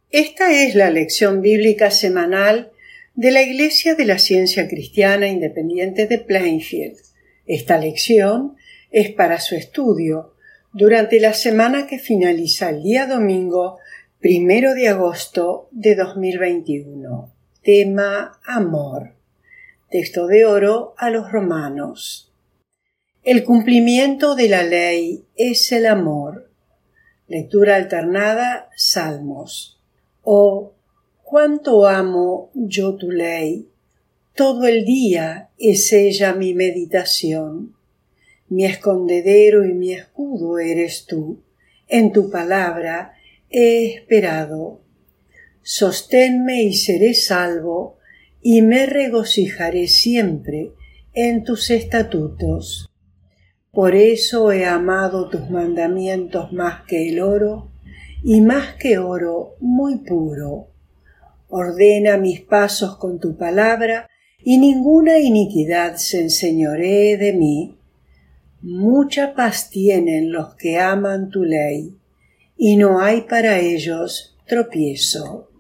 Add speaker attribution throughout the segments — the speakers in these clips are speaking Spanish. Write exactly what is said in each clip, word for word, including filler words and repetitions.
Speaker 1: Esta es la lección bíblica semanal de la Iglesia de la Ciencia Cristiana Independiente de Plainfield. Esta lección es para su estudio durante la semana que finaliza el día domingo primero de agosto de dos mil veintiuno. Tema: amor. Texto de oro a los Romanos. El cumplimiento de la ley es el amor. Lectura alternada, Salmos. Oh, cuánto amo yo tu ley, todo el día es ella mi meditación. Mi escondedero y mi escudo eres tú, en tu palabra he esperado. Sosténme y seré salvo, y me regocijaré siempre en tus estatutos. Por eso he amado tus mandamientos más que el oro, y más que oro muy puro. Ordena mis pasos con tu palabra, y ninguna iniquidad se enseñoree de mí. Mucha paz tienen los que aman tu ley, y no hay para ellos tropiezo.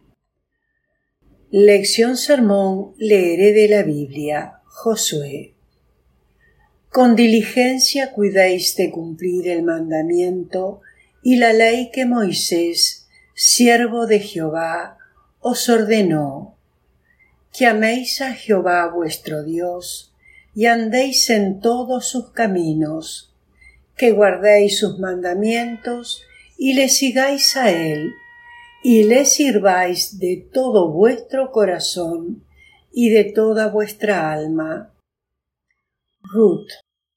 Speaker 1: Lección sermón leeré de la Biblia, Josué. Con diligencia cuidéis de cumplir el mandamiento y la ley que Moisés, siervo de Jehová, os ordenó, que améis a Jehová vuestro Dios, y andéis en todos sus caminos, que guardéis sus mandamientos, y le sigáis a él, y le sirváis de todo vuestro corazón, y de toda vuestra alma. Ruth.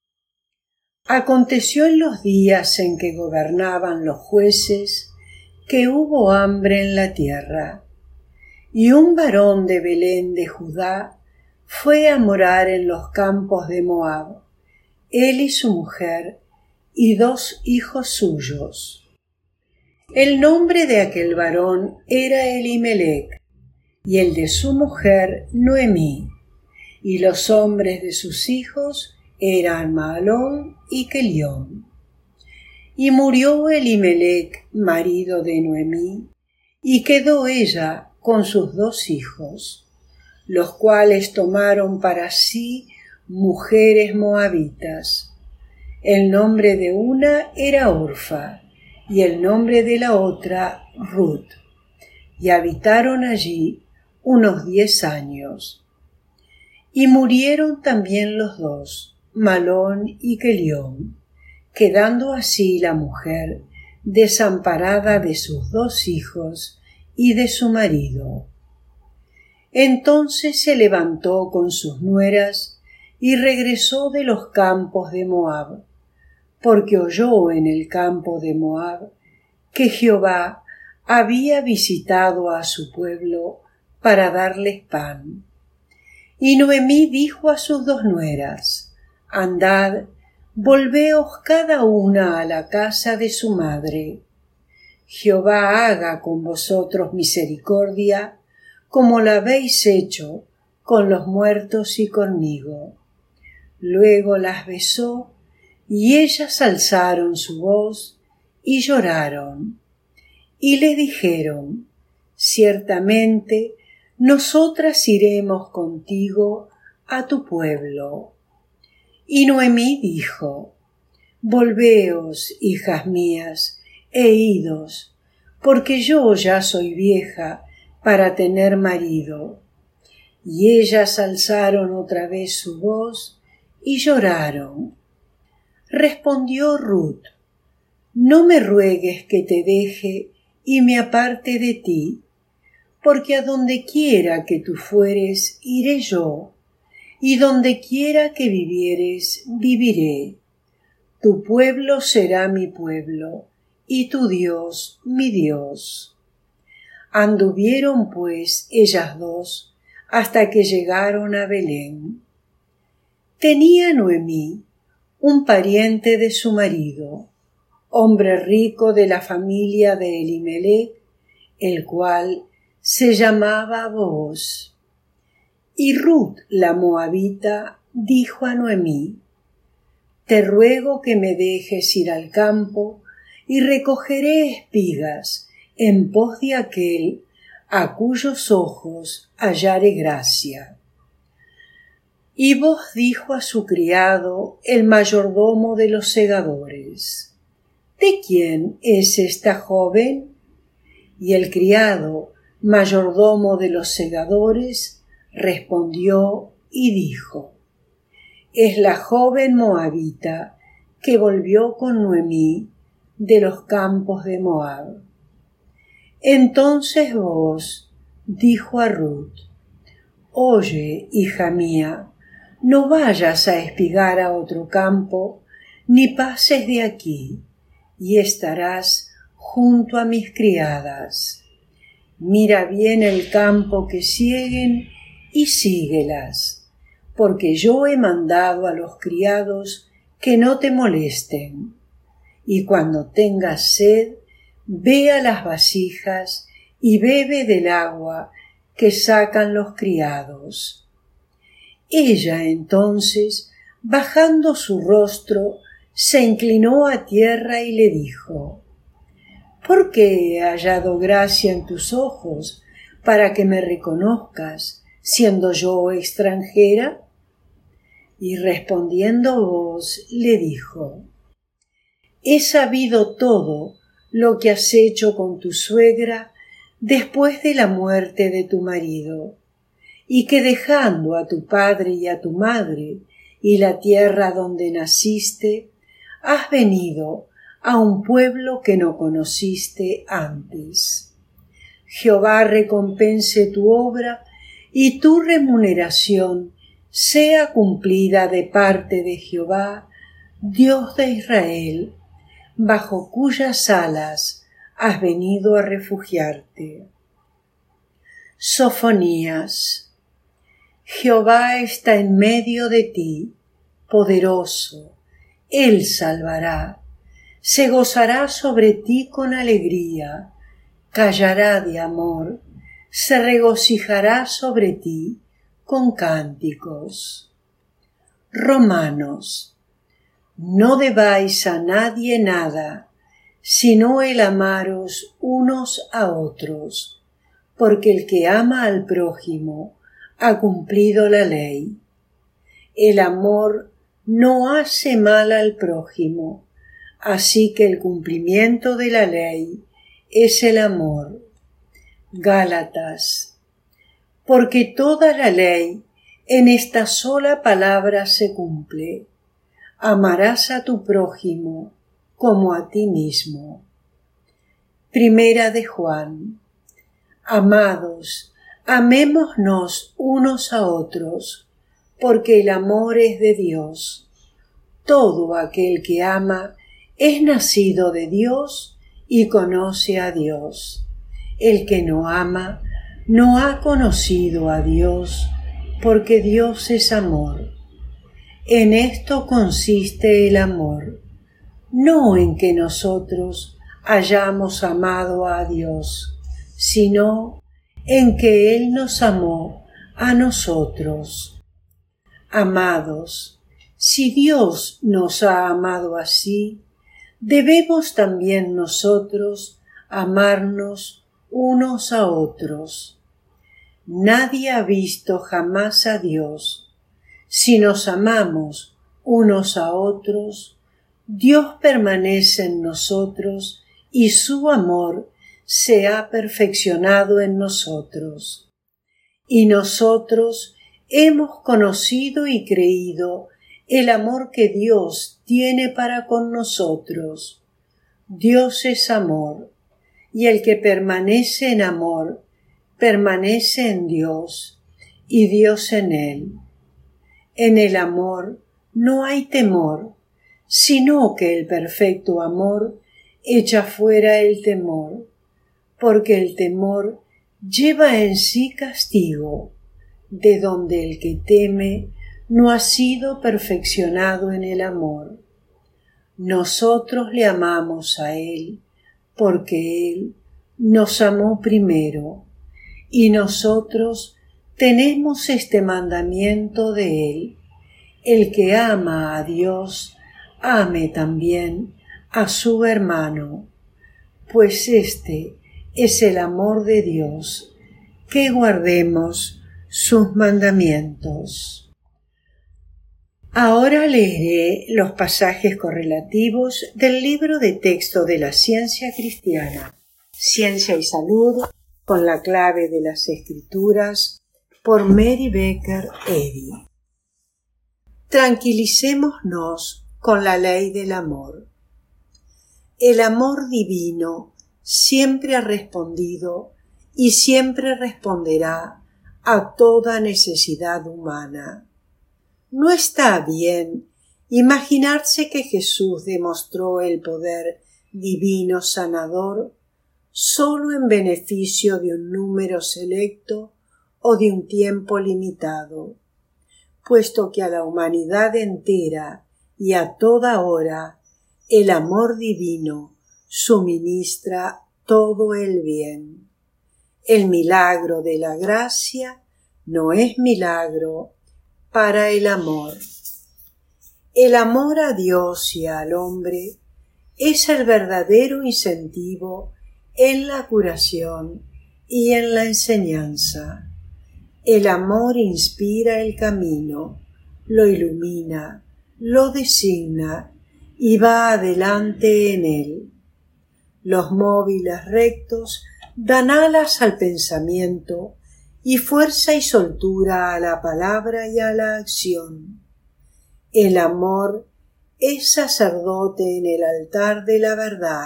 Speaker 1: Aconteció en los días en que gobernaban los jueces, que hubo hambre en la tierra, y un varón de Belén de Judá fue a morar en los campos de Moab, él y su mujer, y dos hijos suyos. El nombre de aquel varón era Elimelec, y el de su mujer Noemí, y los hombres de sus hijos eran Mahlón y Kelión. Y murió Elimelec, marido de Noemí, y quedó ella con sus dos hijos, los cuales tomaron para sí mujeres moabitas. El nombre de una era Orfa, y el nombre de la otra Ruth, y habitaron allí unos diez años. Y murieron también los dos, Mahlón y Kelión, quedando así la mujer desamparada de sus dos hijos y de su marido. Entonces se levantó con sus nueras y regresó de los campos de Moab, porque oyó en el campo de Moab que Jehová había visitado a su pueblo para darles pan. Y Noemí dijo a sus dos nueras: Andad, volveos cada una a la casa de su madre. Jehová haga con vosotros misericordia, como la habéis hecho con los muertos y conmigo. Luego las besó, y ellas alzaron su voz y lloraron. Y le dijeron: Ciertamente, nosotras iremos contigo a tu pueblo. Y Noemí dijo: Volveos, hijas mías, e idos, porque yo ya soy vieja para tener marido. Y ellas alzaron otra vez su voz y lloraron. Respondió Ruth: No me ruegues que te deje y me aparte de ti, porque a donde quiera que tú fueres, iré yo, y donde quiera que vivieres, viviré. Tu pueblo será mi pueblo, y tu Dios mi Dios. Anduvieron pues ellas dos hasta que llegaron a Belén. Tenía Noemí un pariente de su marido, hombre rico de la familia de Elimelec, el cual se llamaba Booz. Y Ruth la moabita dijo a Noemí: Te ruego que me dejes ir al campo y recogeré espigas en pos de aquel a cuyos ojos hallare gracia. Y voz dijo a su criado, el mayordomo de los segadores: ¿De quién es esta joven? Y el criado, mayordomo de los segadores, respondió y dijo: Es la joven moabita que volvió con Noemí de los campos de Moab. Entonces Booz dijo a Ruth: Oye, hija mía, no vayas a espigar a otro campo, ni pases de aquí, y estarás junto a mis criadas. Mira bien el campo que sieguen y síguelas, porque yo he mandado a los criados que no te molesten. Y cuando tengas sed, ve a las vasijas y bebe del agua que sacan los criados. Ella entonces, bajando su rostro, se inclinó a tierra y le dijo: ¿Por qué he hallado gracia en tus ojos para que me reconozcas, siendo yo extranjera? Y respondiendo Booz le dijo: He sabido todo lo que has hecho con tu suegra después de la muerte de tu marido, y que dejando a tu padre y a tu madre y la tierra donde naciste, has venido a un pueblo que no conociste antes. Jehová recompense tu obra y tu remuneración sea cumplida de parte de Jehová, Dios de Israel, bajo cuyas alas has venido a refugiarte. Sofonías. Jehová está en medio de ti, poderoso, Él salvará, se gozará sobre ti con alegría, callará de amor, se regocijará sobre ti con cánticos. Romanos. No debáis a nadie nada, sino el amaros unos a otros, porque el que ama al prójimo ha cumplido la ley. El amor no hace mal al prójimo, así que el cumplimiento de la ley es el amor. Gálatas. Porque toda la ley en esta sola palabra se cumple: amarás a tu prójimo como a ti mismo. Primera de Juan. Amados, amémonos unos a otros, porque el amor es de Dios. Todo aquel que ama es nacido de Dios y conoce a Dios. El que no ama no ha conocido a Dios, porque Dios es amor. En esto consiste el amor, no en que nosotros hayamos amado a Dios, sino en que Él nos amó a nosotros. Amados, si Dios nos ha amado así, debemos también nosotros amarnos unos a otros. Nadie ha visto jamás a Dios. Si nos amamos unos a otros, Dios permanece en nosotros y su amor se ha perfeccionado en nosotros. Y nosotros hemos conocido y creído el amor que Dios tiene para con nosotros. Dios es amor, y el que permanece en amor, permanece en Dios, y Dios en él. En el amor no hay temor, sino que el perfecto amor echa fuera el temor, porque el temor lleva en sí castigo, de donde el que teme no ha sido perfeccionado en el amor. Nosotros le amamos a Él, porque Él nos amó primero, y nosotros tenemos este mandamiento de Él: el que ama a Dios, ame también a su hermano, pues éste es el amor de Dios, que guardemos sus mandamientos. Ahora leeré los pasajes correlativos del libro de texto de la ciencia cristiana, Ciencia y Salud, con la clave de las Escrituras, por Mary Baker Eddy. Tranquilicémonos con la ley del amor. El amor divino siempre ha respondido y siempre responderá a toda necesidad humana. No está bien imaginarse que Jesús demostró el poder divino sanador solo en beneficio de un número selecto o de un tiempo limitado, puesto que a la humanidad entera y a toda hora el amor divino suministra todo el bien. El milagro de la gracia no es milagro para el amor. El amor a Dios y al hombre es el verdadero incentivo en la curación y en la enseñanza. El amor inspira el camino, lo ilumina, lo designa y va adelante en él. Los móviles rectos dan alas al pensamiento y fuerza y soltura a la palabra y a la acción. El amor es sacerdote en el altar de la verdad.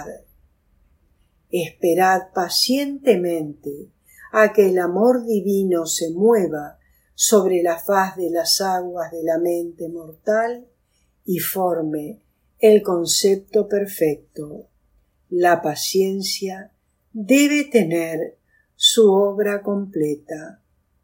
Speaker 1: Esperad pacientemente a que el amor divino se mueva sobre la faz de las aguas de la mente mortal y forme el concepto perfecto. La paciencia debe tener su obra completa.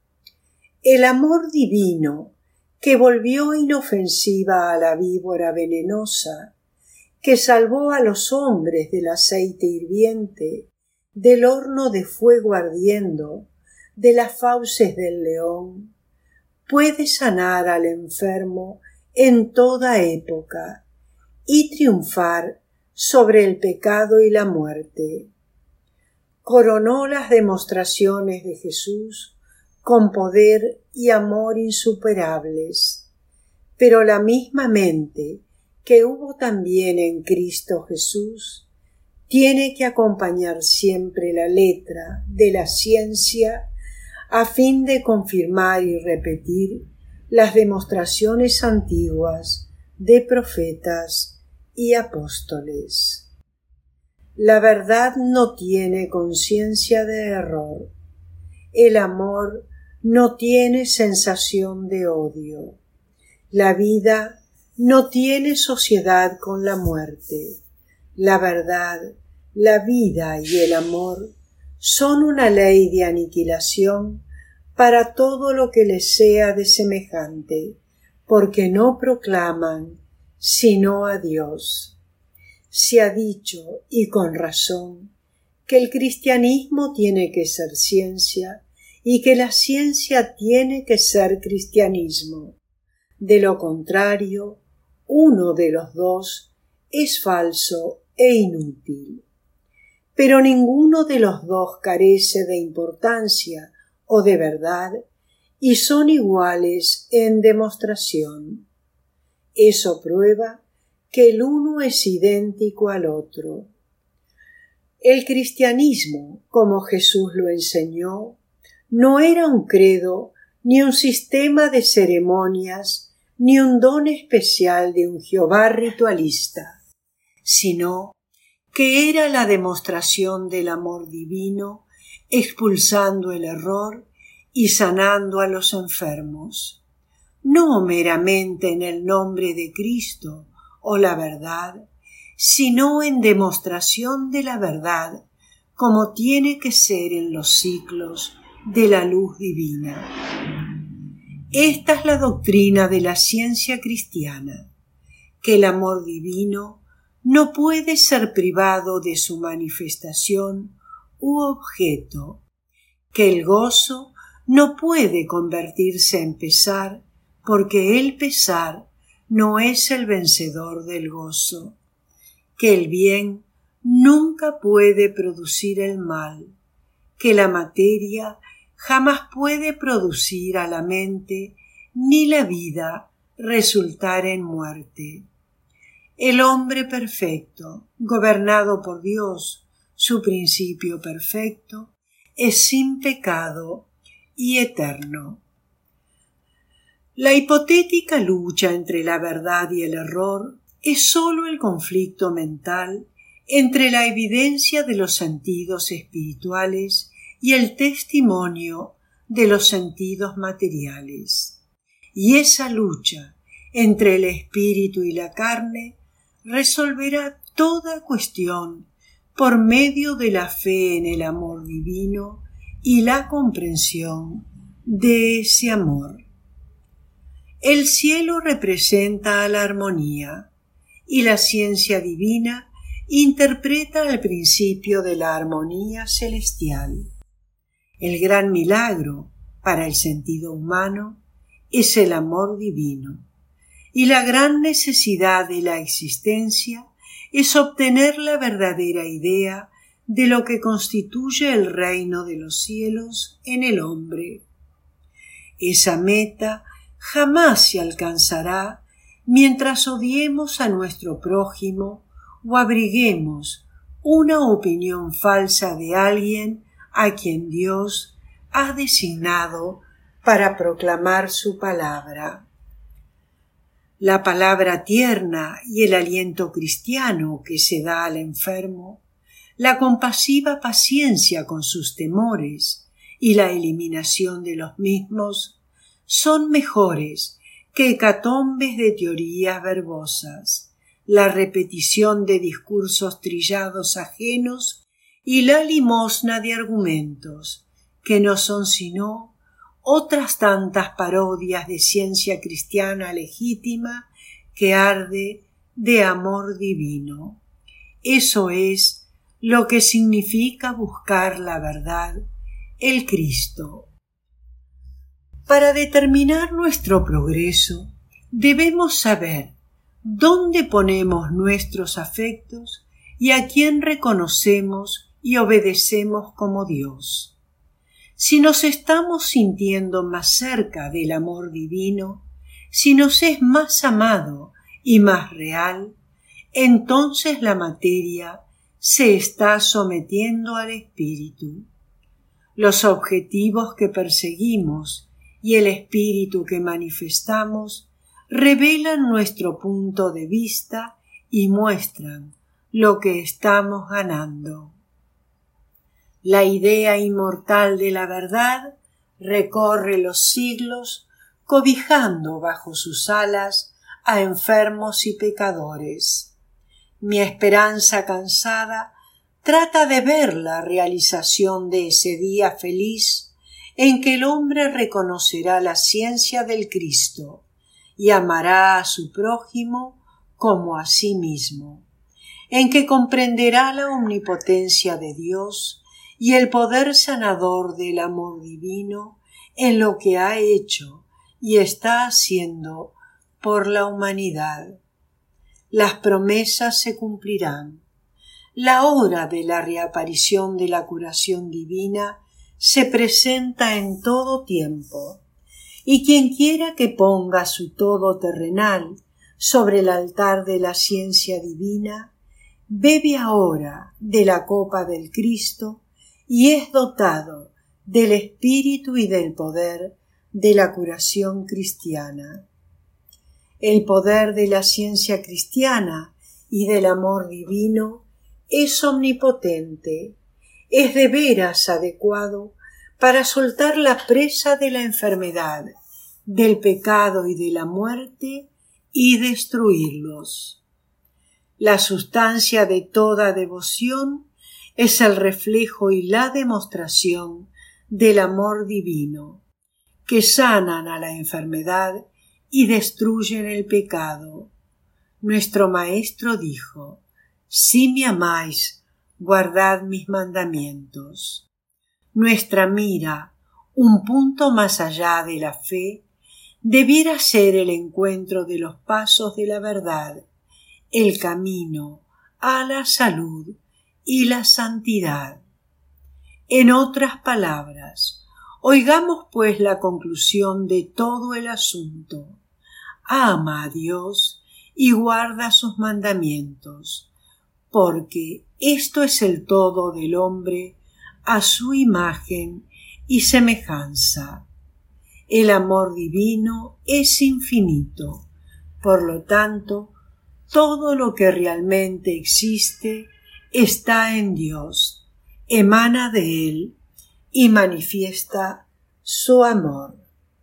Speaker 1: El amor divino, que volvió inofensiva a la víbora venenosa, que salvó a los hombres del aceite hirviente, del horno de fuego ardiendo, de las fauces del león, puede sanar al enfermo en toda época y triunfar sobre el pecado y la muerte. Coronó las demostraciones de Jesús con poder y amor insuperables, pero la misma mente que hubo también en Cristo Jesús tiene que acompañar siempre la letra de la ciencia a fin de confirmar y repetir las demostraciones antiguas de profetas y apóstoles. La verdad no tiene conciencia de error. El amor no tiene sensación de odio. La vida no tiene sociedad con la muerte. La verdad, la vida y el amor son una ley de aniquilación para todo lo que les sea de semejante, porque no proclaman sino a Dios. Se ha dicho, y con razón, que el cristianismo tiene que ser ciencia y que la ciencia tiene que ser cristianismo. De lo contrario, uno de los dos es falso e inútil. Pero ninguno de los dos carece de importancia o de verdad y son iguales en demostración. Eso prueba que el uno es idéntico al otro. El cristianismo, como Jesús lo enseñó, no era un credo, ni un sistema de ceremonias, ni un don especial de un Jehová ritualista, sino que era la demostración del amor divino, expulsando el error y sanando a los enfermos, no meramente en el nombre de Cristo o la verdad, sino en demostración de la verdad, como tiene que ser en los ciclos de la luz divina. Esta es la doctrina de la ciencia cristiana, que el amor divino no puede ser privado de su manifestación u objeto, que el gozo no puede convertirse en pesar, porque el pesar no es el vencedor del gozo, que el bien nunca puede producir el mal, que la materia jamás puede producir a la mente, ni la vida resultar en muerte. El hombre perfecto, gobernado por Dios, su principio perfecto, es sin pecado y eterno. La hipotética lucha entre la verdad y el error es sólo el conflicto mental entre la evidencia de los sentidos espirituales y el testimonio de los sentidos materiales. Y esa lucha entre el espíritu y la carne resolverá toda cuestión por medio de la fe en el amor divino y la comprensión de ese amor. El cielo representa a la armonía y la ciencia divina interpreta el principio de la armonía celestial. El gran milagro para el sentido humano es el amor divino, y la gran necesidad de la existencia es obtener la verdadera idea de lo que constituye el reino de los cielos en el hombre. Esa meta jamás se alcanzará mientras odiemos a nuestro prójimo o abriguemos una opinión falsa de alguien a quien Dios ha designado para proclamar su palabra. La palabra tierna y el aliento cristiano que se da al enfermo, la compasiva paciencia con sus temores y la eliminación de los mismos son mejores que hecatombes de teorías verbosas, la repetición de discursos trillados ajenos y la limosna de argumentos, que no son sino otras tantas parodias de ciencia cristiana legítima que arde de amor divino. Eso es lo que significa buscar la verdad, el Cristo. Para determinar nuestro progreso, debemos saber dónde ponemos nuestros afectos y a quién reconocemos y obedecemos como Dios. Si nos estamos sintiendo más cerca del amor divino, si nos es más amado y más real, entonces la materia se está sometiendo al espíritu. Los objetivos que perseguimos y el espíritu que manifestamos revelan nuestro punto de vista y muestran lo que estamos ganando. La idea inmortal de la verdad recorre los siglos cobijando bajo sus alas a enfermos y pecadores. Mi esperanza cansada trata de ver la realización de ese día feliz en que el hombre reconocerá la ciencia del Cristo y amará a su prójimo como a sí mismo, en que comprenderá la omnipotencia de Dios y el poder sanador del amor divino en lo que ha hecho y está haciendo por la humanidad. Las promesas se cumplirán. La hora de la reaparición de la curación divina se presenta en todo tiempo, y quien quiera que ponga su todo terrenal sobre el altar de la ciencia divina, bebe ahora de la copa del Cristo y es dotado del espíritu y del poder de la curación cristiana. El poder de la ciencia cristiana y del amor divino es omnipotente, es de veras adecuado para soltar la presa de la enfermedad, del pecado y de la muerte y destruirlos. La sustancia de toda devoción es el reflejo y la demostración del amor divino, que sanan a la enfermedad y destruyen el pecado. Nuestro Maestro dijo: si me amáis, guardad mis mandamientos. Nuestra mira, un punto más allá de la fe, debiera ser el encuentro de los pasos de la verdad, el camino a la salud y la santidad. En otras palabras, oigamos pues la conclusión de todo el asunto. Ama a Dios y guarda sus mandamientos, porque esto es el todo del hombre a su imagen y semejanza. El amor divino es infinito, por lo tanto, todo lo que realmente existe está en Dios, emana de Él y manifiesta su amor.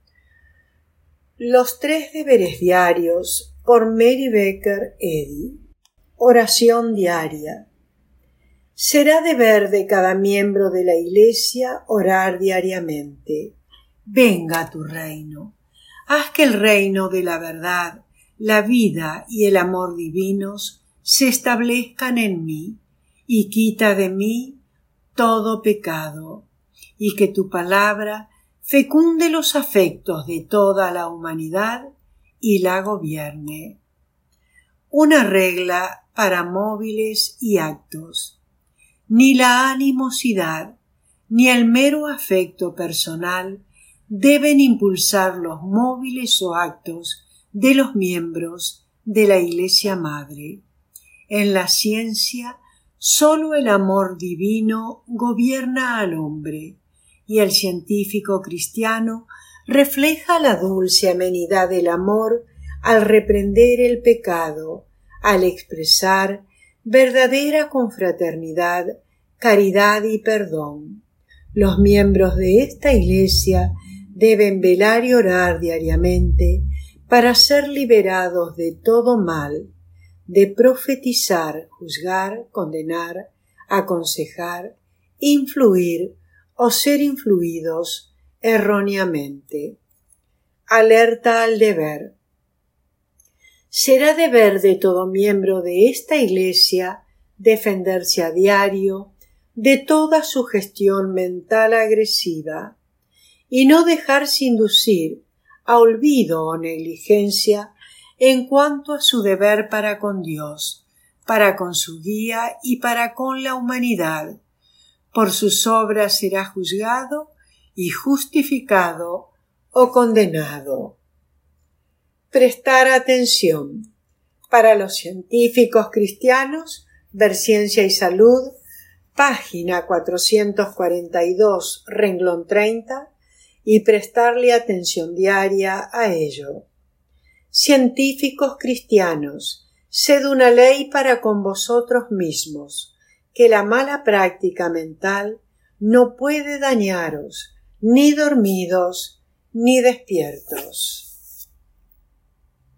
Speaker 1: Los tres deberes diarios por Mary Baker Eddy. Oración diaria. Será deber de cada miembro de la Iglesia orar diariamente. Venga tu reino. Haz que el reino de la verdad, la vida y el amor divinos se establezcan en mí y quita de mí todo pecado, y que tu palabra fecunde los afectos de toda la humanidad y la gobierne. Una regla para móviles y actos. Ni la animosidad ni el mero afecto personal deben impulsar los móviles o actos de los miembros de la Iglesia Madre. En la ciencia, sólo el amor divino gobierna al hombre, y el científico cristiano refleja la dulce amenidad del amor al reprender el pecado, al expresar verdadera confraternidad, caridad y perdón. Los miembros de esta Iglesia deben velar y orar diariamente para ser liberados de todo mal, de profetizar, juzgar, condenar, aconsejar, influir o ser influidos erróneamente. Alerta al deber. Será deber de todo miembro de esta Iglesia defenderse a diario de toda sugestión mental agresiva y no dejarse inducir a olvido o negligencia en cuanto a su deber para con Dios, para con su guía y para con la humanidad. Por sus obras será juzgado y justificado o condenado. Prestar atención. Para los científicos cristianos, ver Ciencia y Salud, página cuatrocientos cuarenta y dos, renglón treinta, y prestarle atención diaria a ello. Científicos cristianos, sed una ley para con vosotros mismos, que la mala práctica mental no puede dañaros, ni dormidos, ni despiertos.